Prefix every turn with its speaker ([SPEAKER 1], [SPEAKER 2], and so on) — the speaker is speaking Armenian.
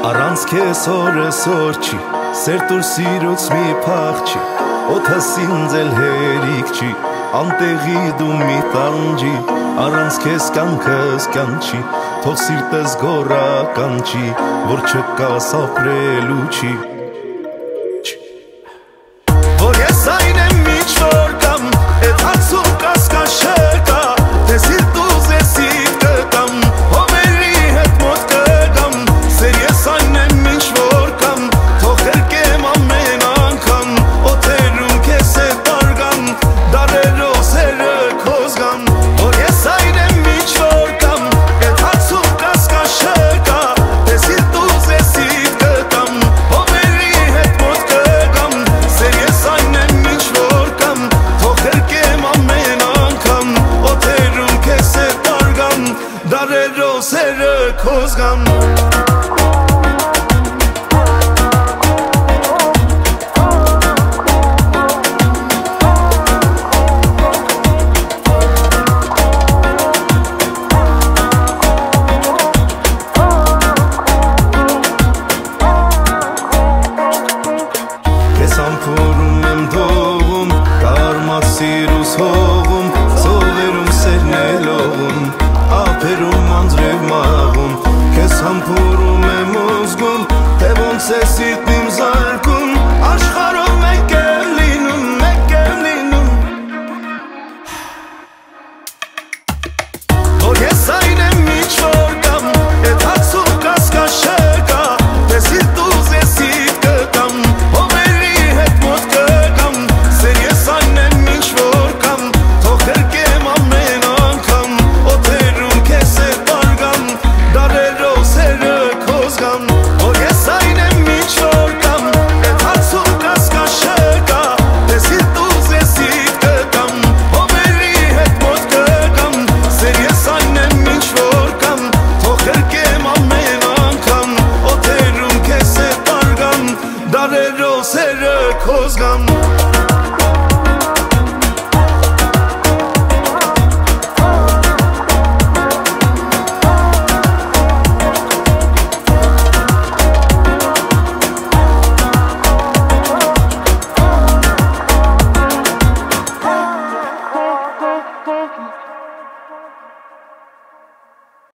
[SPEAKER 1] Առանց քեզ օրեսօր չի, սերտ ու սիրուց մի փախ չի, օդս ինձ էլ հերիք չի, անտեղի դու մի տանջի, առանց քեզ կյանքս կանչի, թող սիրտս գոռա կանչի, որ չկաս ապրելու չի։ Որ ես այն եմ ինչ որ կամ, էդ հացում կասկած չկա, թե սիրտ ուզեսիդ կտամ, հովերի հետ մոտ կգամ, սեր ես այն եմ ինչ որ կամ, թող հերկեմ ամեն անգամ, օդերում քեզ հետ արգամ, դարերով սերը քո զգամ, որ ես այն եմ ինչ որ կամ, էդ հացում կասկած չկա, թե սիրտ ուզեսիդ կտամ, հովերի հետ մոտ կգամ, սեր ես այն եմ ինչ որ կամ, թող հերկեմ ամեն անգամ, օդերում քեզ հետ արգամ, դարերով սերը քո զգամ։ Ես ամփորում եմ դողում, կարմած սիրուս հողում, սովերում սերն է լողում,